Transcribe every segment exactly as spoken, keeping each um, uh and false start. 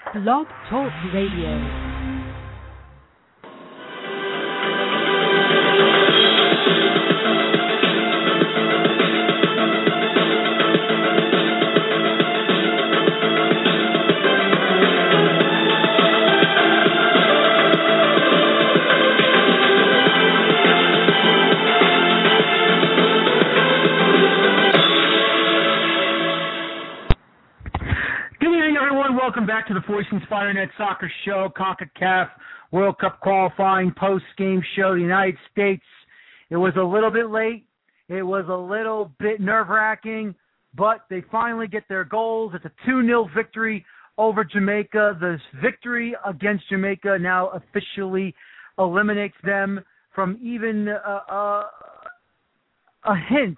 Blog Talk Radio. Welcome back to the Voice Inspire Net Soccer Show, CONCACAF World Cup qualifying post-game show. The United States, it was a little bit late. It was a little bit nerve-wracking, but they finally get their goals. It's a two nil victory over Jamaica. This victory against Jamaica now officially eliminates them from even a, a, a hint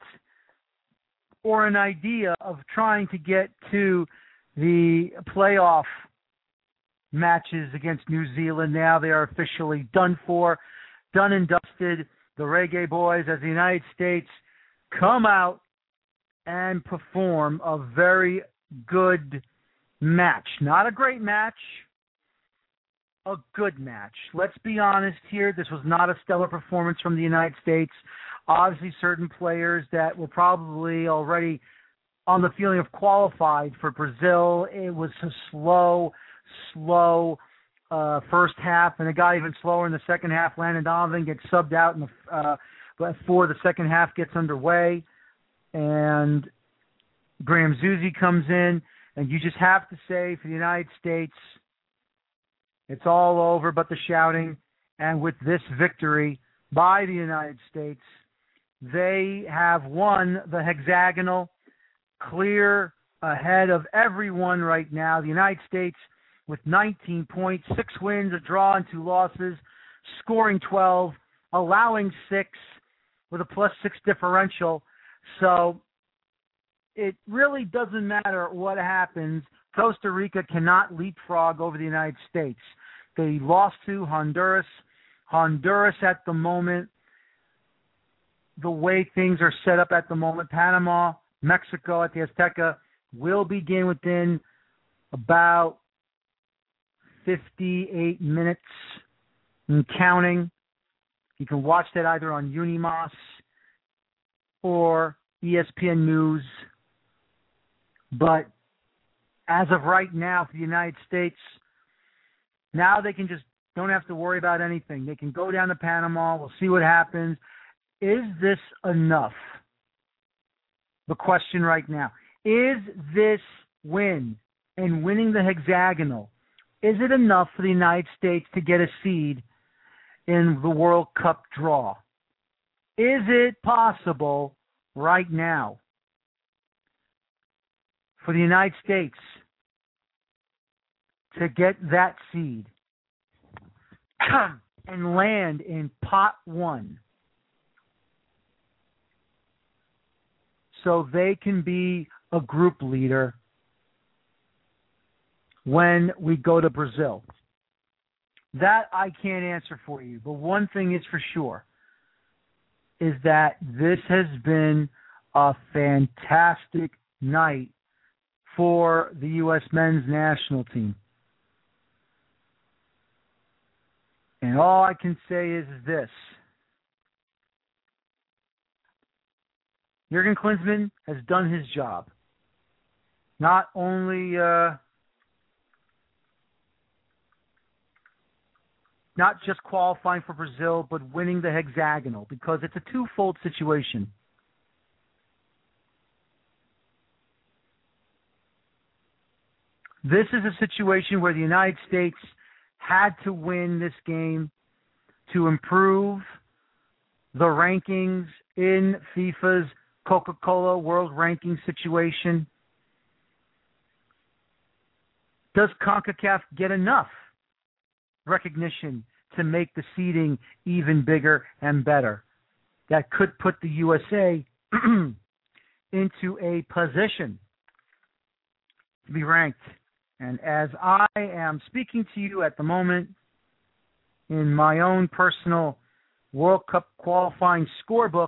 or an idea of trying to get to the playoff matches against New Zealand. Now they are officially done for, done and dusted. The Reggae Boys, as the United States, come out and perform a very good match. Not a great match, a good match. Let's be honest here. This was not a stellar performance from the United States. Obviously, certain players that were probably already on the feeling of qualified for Brazil. It was a slow, slow uh, first half, and it got even slower in the second half. Landon Donovan gets subbed out in the, uh, before the second half gets underway, and Graham Zusi comes in, and you just have to say for the United States, it's all over but the shouting, and with this victory by the United States, they have won the hexagonal, clear ahead of everyone right now. The United States with nineteen points, six wins, a draw, and two losses, scoring twelve, allowing six with a plus six differential. So it really doesn't matter what happens. Costa Rica cannot leapfrog over the United States. They lost to Honduras. Honduras at the moment, the way things are set up at the moment, Panama, Mexico at the Azteca will begin within about fifty-eight minutes and counting. You can watch that either on Unimos or E S P N News. But as of right now for the United States, now they can just don't have to worry about anything. They can go down to Panama. We'll see what happens. Is this enough? The question right now, is this win and winning the hexagonal, is it enough for the United States to get a seed in the World Cup draw? Is it possible right now for the United States to get that seed and land in pot one, so they can be a group leader when we go to Brazil? That I can't answer for you. But one thing is for sure, is that this has been a fantastic night for the U S men's national team. And all I can say is this. Jurgen Klinsmann has done his job. Not only uh, not just qualifying for Brazil, but winning the hexagonal, because it's a twofold situation. This is a situation where the United States had to win this game to improve the rankings in FIFA's Coca-Cola World Ranking situation. Does CONCACAF get enough recognition to make the seeding even bigger and better? That could put the U S A into a position to be ranked. And as I am speaking to you at the moment, in my own personal World Cup qualifying scorebook,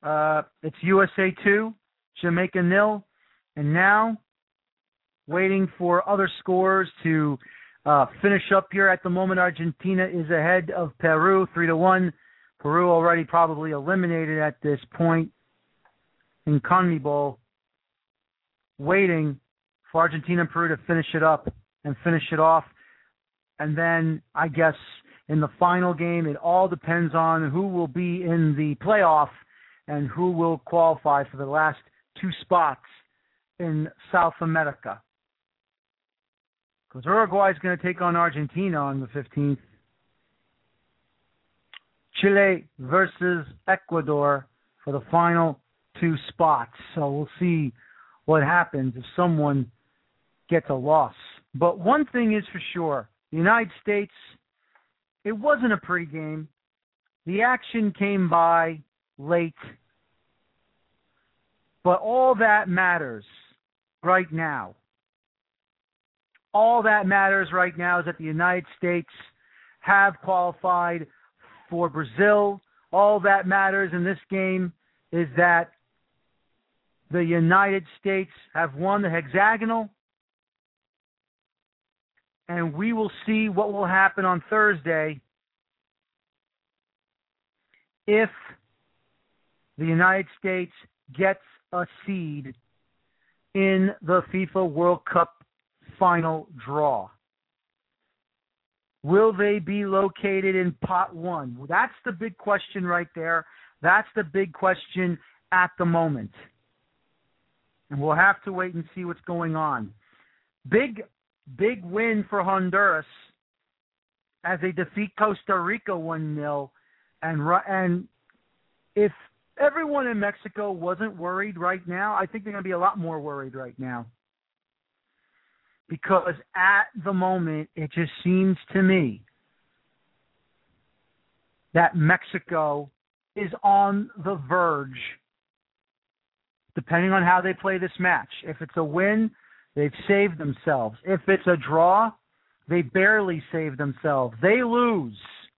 Uh, it's U S A two, Jamaica nil, and now waiting for other scores to uh, finish up here. At the moment, Argentina is ahead of Peru three to one. Peru already probably eliminated at this point in CONMEBOL, waiting for Argentina and Peru to finish it up and finish it off. And then I guess in the final game, it all depends on who will be in the playoff and who will qualify for the last two spots in South America. Because Uruguay is going to take on Argentina on the fifteenth. Chile versus Ecuador for the final two spots. So we'll see what happens if someone gets a loss. But one thing is for sure, the United States, it wasn't a pretty game. The action came by late. But all that matters right now, all that matters right now is that the United States have qualified for Brazil. All that matters in this game is that the United States have won the hexagonal, and we will see what will happen on Thursday if the United States gets a seed in the FIFA World Cup final draw. Will they be located in pot one? Well, that's the big question right there. That's the big question at the moment. And we'll have to wait and see what's going on. Big, big win for Honduras as they defeat Costa Rica one nil. And, and if everyone in Mexico wasn't worried right now, I think they're going to be a lot more worried right now. Because at the moment, it just seems to me that Mexico is on the verge, depending on how they play this match. If it's a win, they've saved themselves. If it's a draw, they barely save themselves. They lose.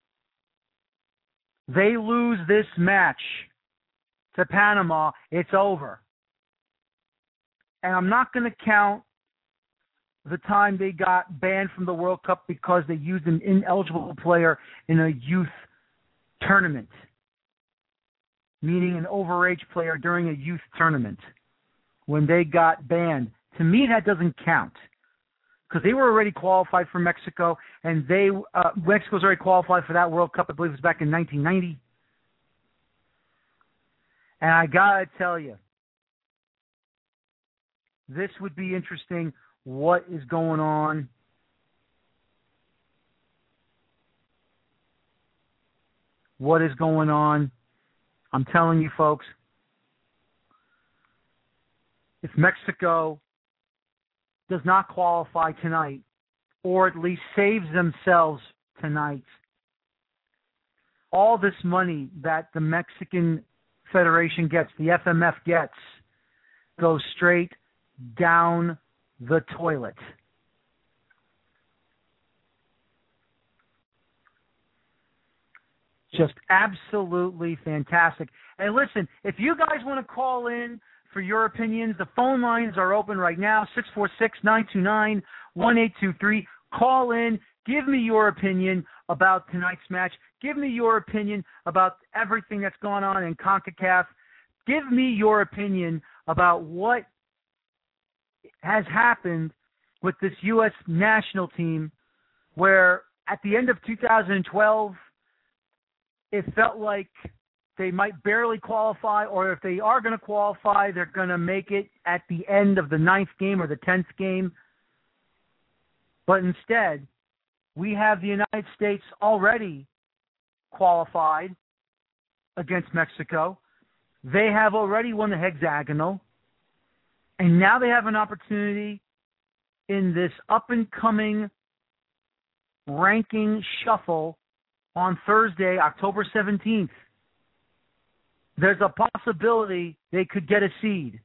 They lose this match to Panama, it's over. And I'm not going to count the time they got banned from the World Cup because they used an ineligible player in a youth tournament, meaning an overage player during a youth tournament when they got banned. To me, that doesn't count because they were already qualified for Mexico, and they uh, Mexico's already qualified for that World Cup. I believe it was back in nineteen ninety. And I gotta tell you, this would be interesting. What is going on? What is going on? I'm telling you, folks, if Mexico does not qualify tonight, or at least saves themselves tonight, all this money that the Mexican Federation gets, the F M F gets, goes straight down the toilet. Just absolutely fantastic. And listen, if you guys want to call in for your opinions, the phone lines are open right now, six four six, nine two nine, one eight two three. Call in. Give me your opinion about tonight's match. Give me your opinion about everything that's going on in CONCACAF. Give me your opinion about what has happened with this U S national team where at the end of two thousand twelve, it felt like they might barely qualify, or if they are going to qualify, they're going to make it at the end of the ninth game or the tenth game. But instead, we have the United States already qualified against Mexico. They have already won the hexagonal. And now they have an opportunity in this up-and-coming ranking shuffle on Thursday, October seventeenth. There's a possibility they could get a seed.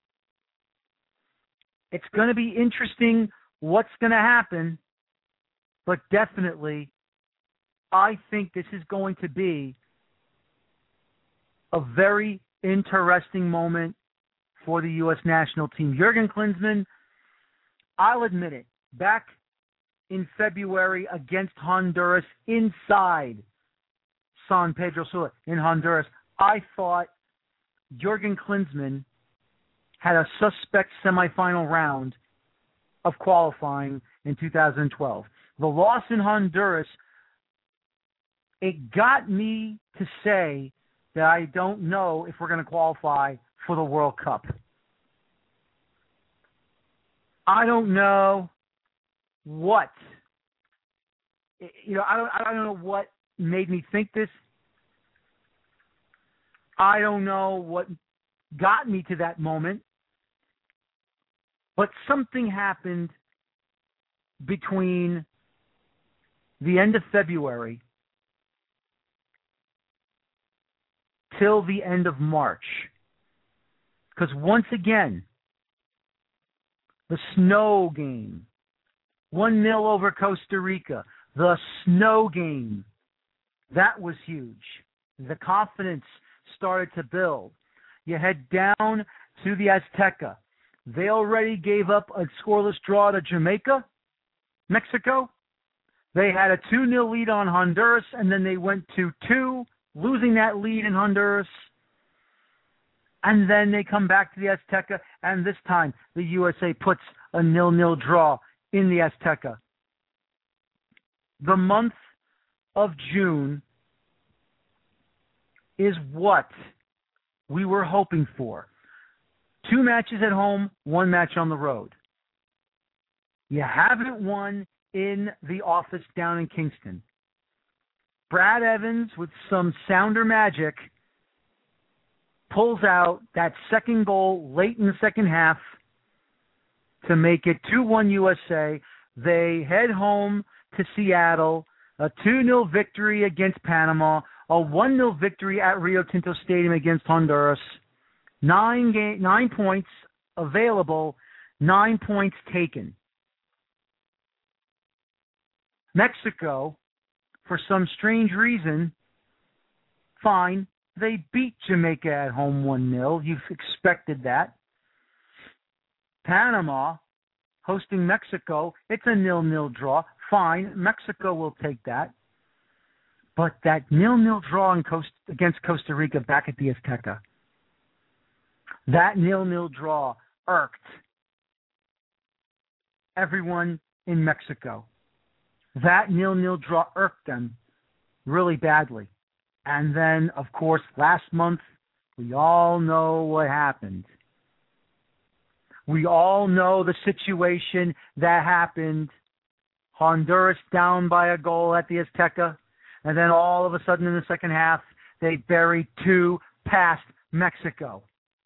It's going to be interesting what's going to happen, but definitely I think this is going to be a very interesting moment for the U S national team. Jurgen Klinsmann, I'll admit it, back in February against Honduras inside San Pedro Sula in Honduras, I thought Jurgen Klinsmann had a suspect semifinal round of qualifying in two thousand twelve. The loss in Honduras, it got me to say that I don't know if we're going to qualify for the World Cup. I don't know what, you know, I don't, I don't know what made me think this. I don't know what got me to that moment. But something happened between the end of February till the end of March. Because once again, the snow game, one nil over Costa Rica, the snow game, that was huge. The confidence started to build. You head down to the Azteca. They already gave up a scoreless draw to Jamaica, Mexico. They had a two nil lead on Honduras, and then they went to two, losing that lead in Honduras. And then they come back to the Azteca, and this time the U S A puts a nil nil draw in the Azteca. The month of June is what we were hoping for. Two matches at home, one match on the road. You haven't won in the office down in Kingston. Brad Evans, with some sounder magic, pulls out that second goal late in the second half to make it two one U S A. They head home to Seattle, a two nil victory against Panama, a one nil victory at Rio Tinto Stadium against Honduras. Nine game, nine points available, nine points taken. Mexico, for some strange reason, fine, they beat Jamaica at home one nil. You've expected that. Panama, hosting Mexico, it's a nil nil draw. Fine, Mexico will take that. But that nil nil draw in Coast, against Costa Rica back at the Azteca, that nil nil draw irked everyone in Mexico. That nil nil draw irked them really badly. And then, of course, last month, we all know what happened. We all know the situation that happened. Honduras down by a goal at the Azteca, and then all of a sudden in the second half, they buried two past Mexico.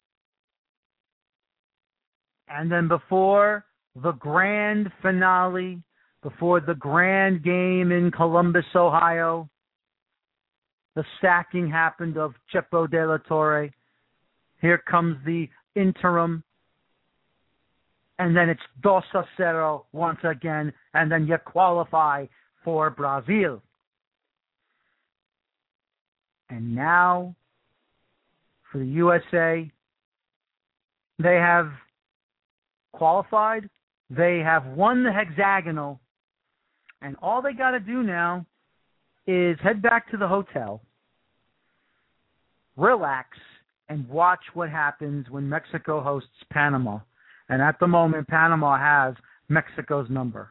And then before the grand finale, before the grand game in Columbus, Ohio, the sacking happened of Chepo de la Torre. Here comes the interim. And then it's dos a cero once again, and then you qualify for Brazil. And now, for the U S A, they have qualified, they have won the hexagonal, and all they got to do now is head back to the hotel, relax, and watch what happens when Mexico hosts Panama. And at the moment, Panama has Mexico's number.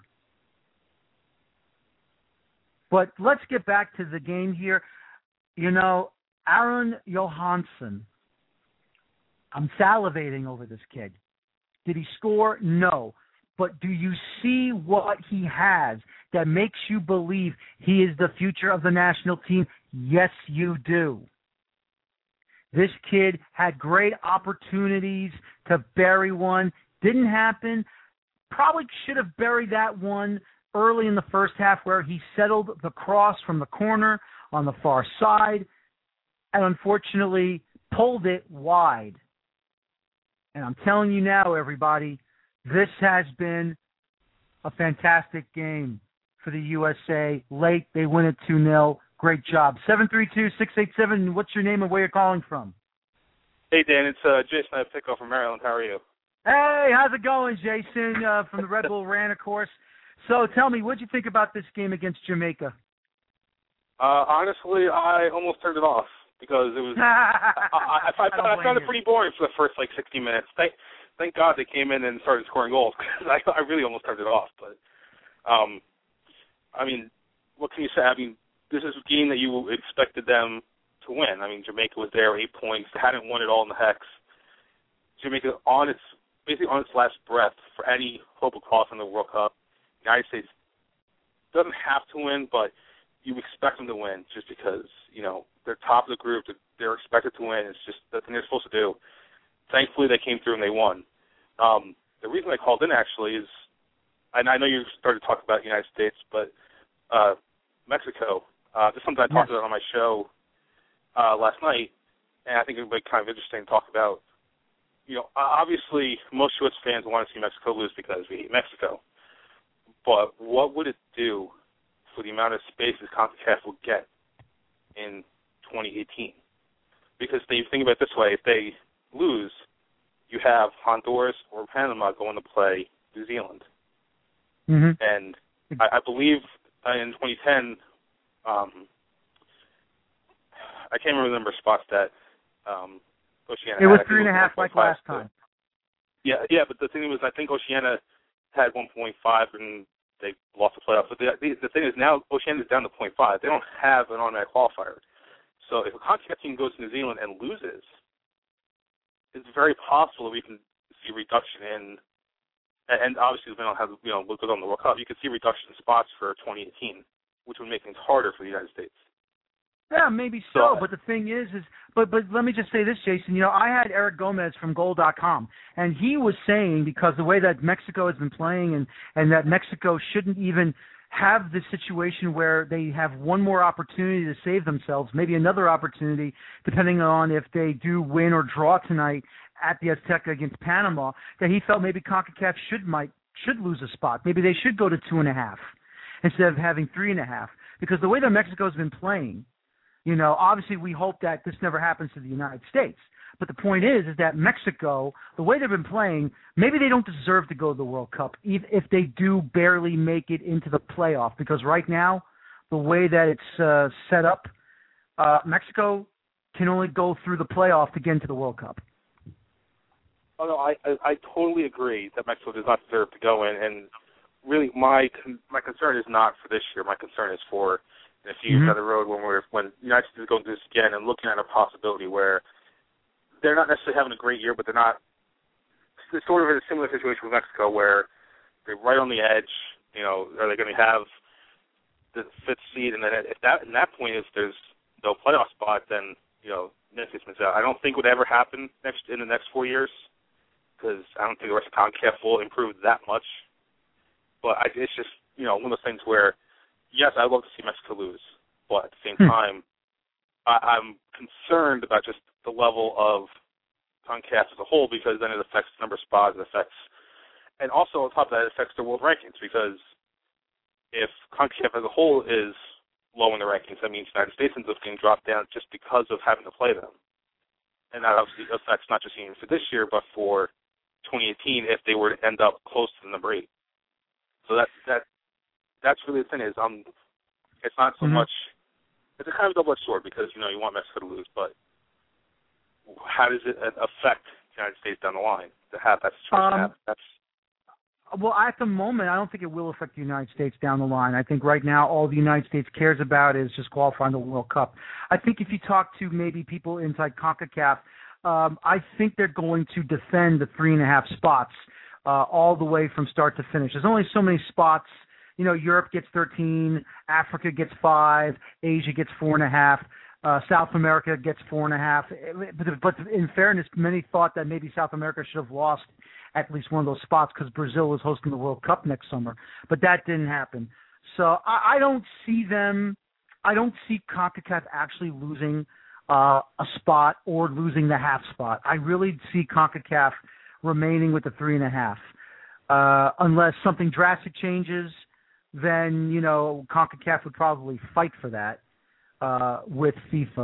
But let's get back to the game here. You know, Aron Johansson, I'm salivating over this kid. Did he score? No. But do you see what he has that makes you believe he is the future of the national team? Yes, you do. This kid had great opportunities to bury one. Didn't happen. Probably should have buried that one early in the first half where he settled the cross from the corner on the far side and unfortunately pulled it wide. And I'm telling you now, everybody, this has been a fantastic game for the U S A. Late, they win it two nil. Great job. seven three two, six eight seven, what's your name and where you're calling from? Hey, Dan, it's uh, Jason I Pickle from Maryland. How are you? Hey, how's it going, Jason, uh, from the Red Bull Ran, of course. So tell me, what did you think about this game against Jamaica? Uh, honestly, I almost turned it off because it was. I, I, I, I, I found it pretty boring for the first like sixty minutes. Thank, thank God they came in and started scoring goals because I, I really almost turned it off. But, um, I mean, what can you say? I mean, this is a game that you expected them to win. I mean, Jamaica was there, eight points. They hadn't won it all in the Hex. Jamaica on its basically on its last breath for any hope of qualifying the World Cup. The United States doesn't have to win, but you expect them to win just because, you know, they're top of the group. They're expected to win. It's just the thing they're supposed to do. Thankfully, they came through and they won. Um, the reason I called in, actually, is, and I know you started talking about the United States, but uh, Mexico, uh, this is something I talked yes. about on my show uh, last night, and I think it would be kind of interesting to talk about. You know, obviously, most U S fans want to see Mexico lose because we hate Mexico. But what would it do for the amount of spaces CONCACAF will get in twenty eighteen? Because if you think about it this way, if they lose, you have Honduras or Panama going to play New Zealand. Mm-hmm. And I, I believe in twenty ten, um, I can't remember the number of spots that um, Oceania it was had. three and a half like last time. Yeah, yeah, but the thing was, I think Oceania had one point five and they lost the playoffs. But the, the, the thing is now Oceania is down to zero point five. They don't have an automatic qualifier. So if a CONCACAF team goes to New Zealand and loses, it's very possible that we can see a reduction in, and obviously we don't have, you know, we'll go on the World Cup, you could see a reduction in spots for twenty eighteen, which would make things harder for the United States. Yeah, maybe so, but the thing is, is but but let me just say this, Jason. You know, I had Eric Gomez from Goal dot com, and he was saying because the way that Mexico has been playing, and and that Mexico shouldn't even have this situation where they have one more opportunity to save themselves, maybe another opportunity, depending on if they do win or draw tonight at the Azteca against Panama, that he felt maybe CONCACAF should might should lose a spot. Maybe they should go to two and a half instead of having three and a half, because the way that Mexico's been playing. You know, obviously we hope that this never happens to the United States. But the point is, is that Mexico, the way they've been playing, maybe they don't deserve to go to the World Cup if, if they do barely make it into the playoff. Because right now, the way that it's uh, set up, uh, Mexico can only go through the playoff to get into the World Cup. Oh, no, I, I, I totally agree that Mexico does not deserve to go in. And really, my my concern is not for this year. My concern is for in a few years mm-hmm. down the road when we're when the United States is going through this again and looking at a possibility where they're not necessarily having a great year, but they're not. It's sort of in a similar situation with Mexico where they're right on the edge. You know, are they going to have the fifth seed? And then at that in that point, if there's no playoff spot, then you know Memphis misses out. I don't think it would ever happen next in the next four years because I don't think the rest of CONCACAF will improve that much. But I, it's just you know one of those things where. Yes, I'd love to see Mexico lose, but at the same hmm. time, I, I'm concerned about just the level of CONCACAF as a whole because then it affects the number of spots, it affects, and also on top of that, it affects the world rankings because if CONCACAF as a whole is low in the rankings, that means the United States ends up getting dropped down just because of having to play them. And that obviously affects not just even for this year, but for twenty eighteen if they were to end up close to the number eight. So that that. That's really the thing is, um, it's not so mm-hmm. much, it's a kind of double-edged sword because, you know, you want Mexico to lose, but how does it affect the United States down the line to have that situation um, happen? That's, well, at the moment, I don't think it will affect the United States down the line. I think right now all the United States cares about is just qualifying the World Cup. I think if you talk to maybe people inside CONCACAF, um, I think they're going to defend the three and a half spots uh, all the way from start to finish. There's only so many spots. You know, Europe gets thirteen, Africa gets five, Asia gets four and a half, uh, South America gets four and a half. But, but in fairness, many thought that maybe South America should have lost at least one of those spots because Brazil was hosting the World Cup next summer. But that didn't happen. So I, I don't see them, I don't see CONCACAF actually losing uh, a spot or losing the half spot. I really see CONCACAF remaining with the three and a half. Uh, unless something drastic changes, then, you know, CONCACAF would probably fight for that uh, with FIFA.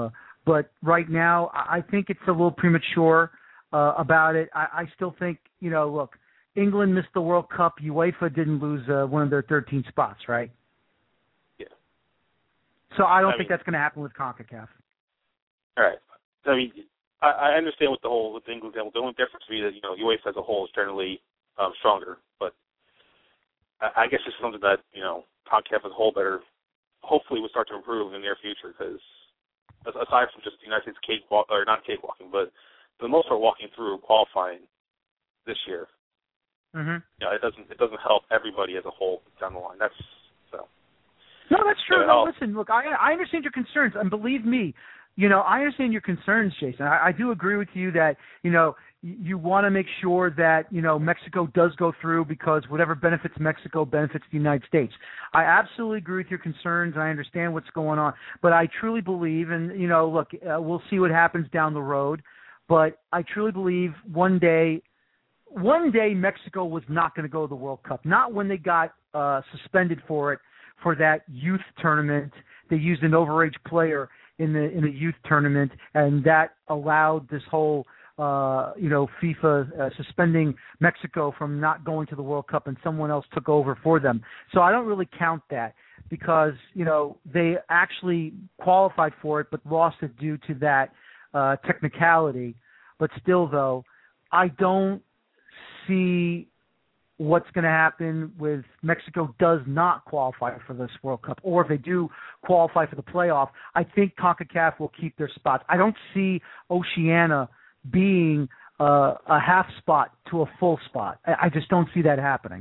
But right now, I think it's a little premature uh, about it. I, I still think, you know, look, England missed the World Cup. UEFA didn't lose uh, one of their thirteen spots, right? Yeah. So I don't I think mean, that's going to happen with CONCACAF. All right. I mean, I, I understand with the whole with England. The only difference would be that, you know, UEFA as a whole is generally um, stronger. But I, I guess it's something that, you know, CONCACAF as a whole better hopefully will start to improve in the near future, because aside from just the United States cakewalk, or not cakewalking, but for the most part walking through qualifying this year, mm-hmm. you know, it doesn't it doesn't help everybody as a whole down the line. That's so. No, that's true. So no, listen, look, I I understand your concerns, and believe me, you know, I understand your concerns, Jason. I, I do agree with you that, you know, you want to make sure that, you know, Mexico does go through, because whatever benefits Mexico benefits the United States. I absolutely agree with your concerns, and I understand what's going on. But I truly believe, and, you know, look, uh, we'll see what happens down the road, but I truly believe one day, one day Mexico was not going to go to the World Cup. Not when they got uh, suspended for it, for that youth tournament. They used an overage player in the in the youth tournament, and that allowed this whole Uh, you know, FIFA uh, suspending Mexico from not going to the World Cup, and someone else took over for them. So I don't really count that, because, you know, they actually qualified for it but lost it due to that uh, technicality. But still, though, I don't see what's going to happen with Mexico does not qualify for this World Cup, or if they do qualify for the playoff. I think CONCACAF will keep their spots. I don't see Oceania being uh, a half spot to a full spot. I, I just don't see that happening.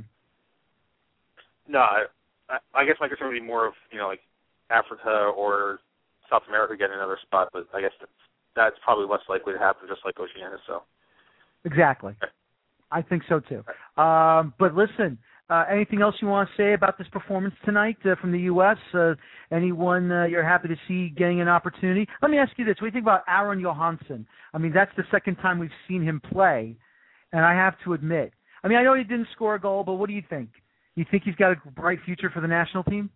No, I, I guess my concern would be more of, you know, like Africa or South America getting another spot, but I guess that's, that's probably less likely to happen, just like Oceania. So exactly, okay. I think so too. Um, but listen, uh, anything else you want to say about this performance tonight uh, from the U S? Uh, anyone uh, you're happy to see getting an opportunity? Let me ask you this: what do you think about Aron Johansson? I mean, that's the second time we've seen him play, and I have to admit, I mean, I know he didn't score a goal, but what do you think? You think he's got a bright future for the national team?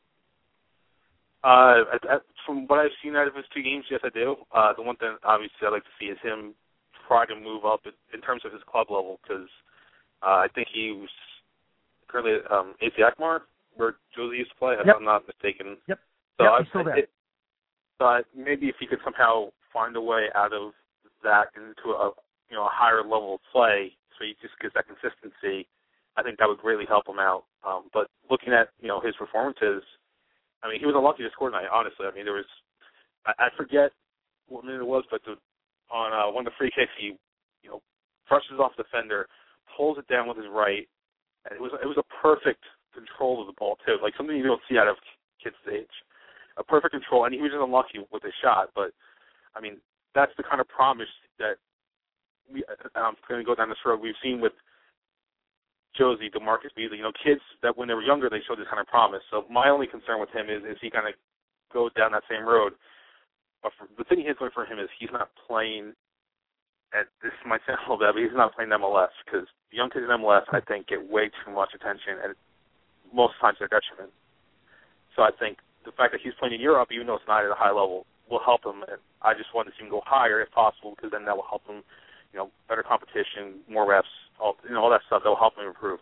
Uh, from what I've seen out of his two games, yes, I do. Uh, the one thing, obviously, I'd like to see is him try to move up in terms of his club level, because uh, I think he was currently at um, A C Alkmaar, where Josie used to play, if yep. I'm not mistaken. Yep. So yep, I, he's still there. It, but maybe if he could somehow find a way out of that into a you know a higher level of play, so he just gets that consistency, I think that would greatly help him out. Um, but looking at you know his performances, I mean, he was unlucky to score tonight. Honestly, I mean, there was I, I forget what minute it was, but the, on uh, one of the free kicks, he you know brushes off the defender, pulls it down with his right, and it was it was a perfect control of the ball too, like something you don't see out of kids' age. A perfect control, and he was just unlucky with his shot. But I mean, that's the kind of promise that we. I'm going to go down this road. We've seen with Josie, DeMarcus Beasley. You know, kids that when they were younger, they showed this kind of promise. So my only concern with him is is he kind of goes down that same road. But for, the thing he's going for him is he's not playing. At this might sound a little bad, but he's not playing M L S, because the young kids in M L S, I think, get way too much attention, and most times they're detriment. So I think the fact that he's playing in Europe, even though it's not at a high level, will help him. And I just want to see him go higher if possible, because then that will help him, you know, better competition, more reps, all you know, all that stuff. That will help him improve.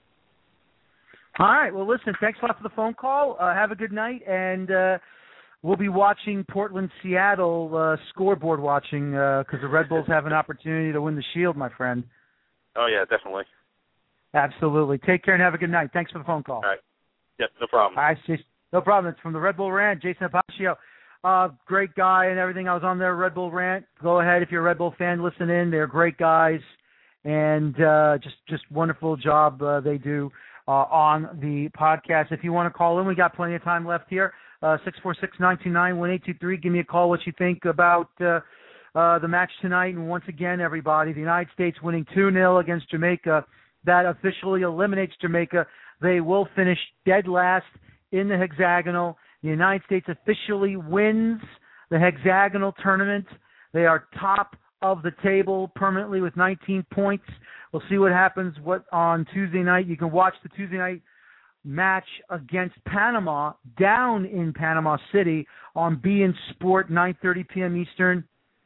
All right. Well, listen, thanks a lot for the phone call. Uh, have a good night, and uh, we'll be watching Portland-Seattle uh, scoreboard watching, because uh, the Red Bulls have an opportunity to win the Shield, my friend. Oh, yeah, definitely. Absolutely. Take care and have a good night. Thanks for the phone call. All right. Yep, no problem. All right, Jason. No problem. It's from the Red Bull Rant, Jason Apaccio. Uh, great guy and everything. I was on their Red Bull Rant. Go ahead if you're a Red Bull fan, listen in. They're great guys, and uh, just just wonderful job uh, they do uh, on the podcast. If you want to call in, we got plenty of time left here. Uh, six four six, nine two nine, one eight two three. Give me a call what you think about uh, uh, the match tonight. And once again, everybody, the United States winning two nil against Jamaica. That officially eliminates Jamaica. They will finish dead last in the hexagonal. The United States officially wins the hexagonal tournament. They are top of the table permanently with nineteen points. We'll see what happens what on Tuesday night. You can watch the Tuesday night match against Panama down in Panama City on B N Sport, nine thirty p.m. Eastern,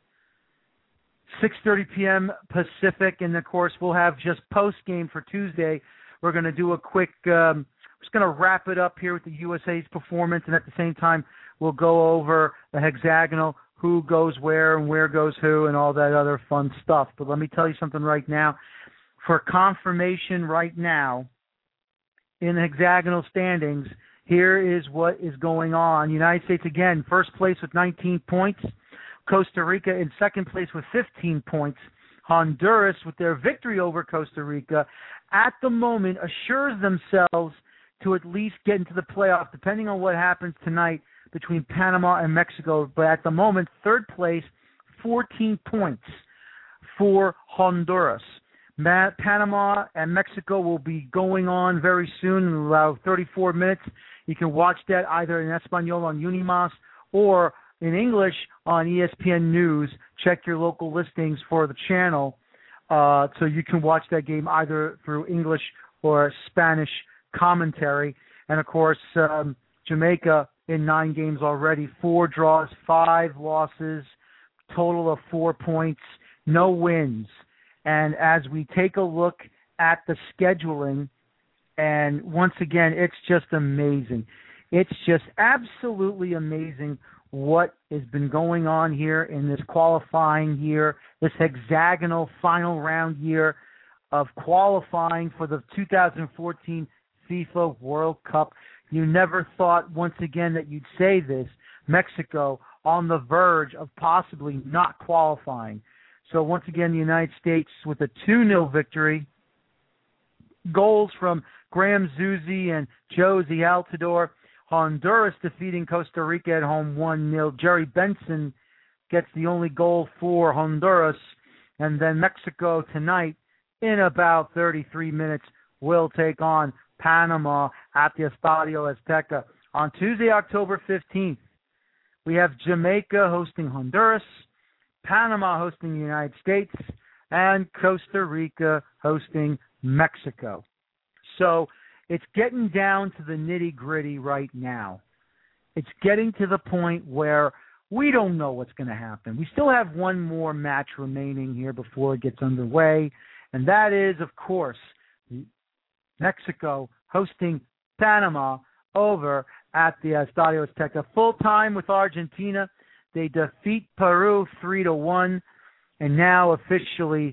six thirty p.m. Pacific. And, of course, we'll have just post-game for Tuesday. We're going to do a quick um, – just going to wrap it up here with the U S A's performance, and at the same time we'll go over the hexagonal, who goes where and where goes who and all that other fun stuff. But let me tell you something right now. For confirmation right now, in the hexagonal standings, here is what is going on. United States, again, first place with nineteen points. Costa Rica in second place with fifteen points. Honduras, with their victory over Costa Rica, at the moment assures themselves to at least get into the playoff, depending on what happens tonight between Panama and Mexico. But at the moment, third place, fourteen points for Honduras. Ma- Panama and Mexico will be going on very soon in about thirty-four minutes. You can watch that either in Espanol on Unimas or in English on E S P N News. Check your local listings for the channel uh, so you can watch that game either through English or Spanish commentary. And, of course, um, Jamaica in nine games already, four draws, five losses, total of four points, no wins. And as we take a look at the scheduling, and once again, it's just amazing. It's just absolutely amazing what has been going on here in this qualifying year, this hexagonal final round year of qualifying for the two thousand fourteen FIFA World Cup. You never thought, once again, that you'd say this. Mexico on the verge of possibly not qualifying. So once again, the United States with a two nil victory. Goals from Graham Zusi and Josie Altidore. Honduras defeating Costa Rica at home one nil. Jerry Benson gets the only goal for Honduras. And then Mexico tonight, in about thirty-three minutes, will take on Panama at the Estadio Azteca. On Tuesday, October fifteenth, we have Jamaica hosting Honduras, Panama hosting the United States, and Costa Rica hosting Mexico. So it's getting down to the nitty-gritty right now. It's getting to the point where we don't know what's going to happen. We still have one more match remaining here before it gets underway, and that is, of course, Mexico hosting Panama over at the Estadio Azteca. Full time with Argentina. They defeat Peru three to one, and now officially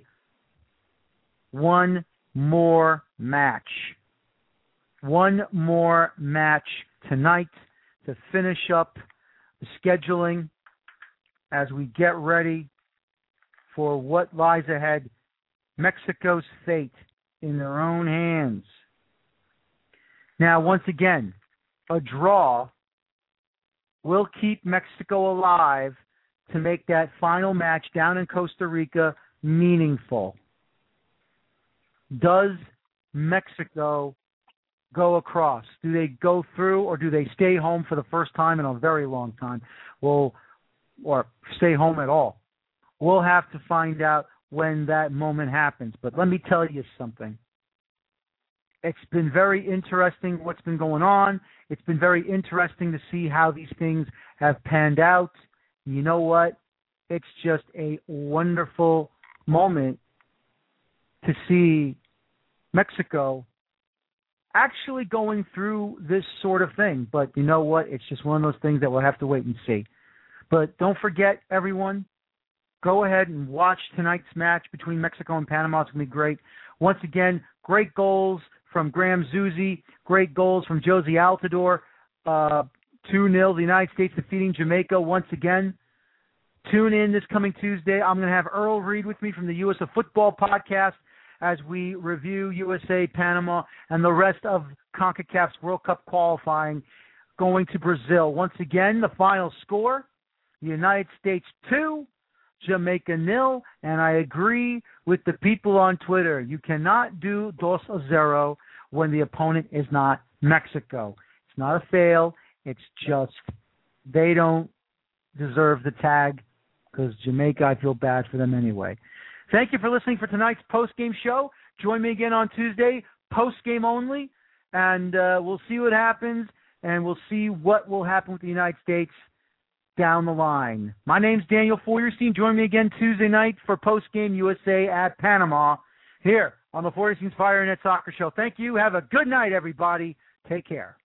one more match. One more match tonight to finish up the scheduling as we get ready for what lies ahead. Mexico's fate in their own hands. Now, once again, a draw will keep Mexico alive to make that final match down in Costa Rica meaningful. Does Mexico go across? Do they go through, or do they stay home for the first time in a very long time? Well, or stay home at all? We'll have to find out when that moment happens. But let me tell you something. It's been very interesting what's been going on. It's been very interesting to see how these things have panned out. You know what? It's just a wonderful moment to see Mexico actually going through this sort of thing. But you know what? It's just one of those things that we'll have to wait and see. But don't forget, everyone, go ahead and watch tonight's match between Mexico and Panama. It's going to be great. Once again, great goals from Graham Zusi, great goals from Josie Altidore, uh, two nil, the United States defeating Jamaica once again. Tune in this coming Tuesday. I'm going to have Earl Reed with me from the U S A Football Podcast as we review U S A, Panama, and the rest of CONCACAF's World Cup qualifying going to Brazil. Once again, the final score, the United States two, Jamaica nil, and I agree with the people on Twitter. You cannot do dos a zero when the opponent is not Mexico. It's not a fail. It's just they don't deserve the tag because Jamaica, I feel bad for them anyway. Thank you for listening for tonight's post-game show. Join me again on Tuesday, post-game only, and uh, we'll see what happens, and we'll see what will happen with the United States down the line. My name's Daniel Feuerstein. Join me again Tuesday night for Postgame U S A at Panama here on the Feuerstein's Fire Net Soccer Show. Thank you. Have a good night, everybody. Take care.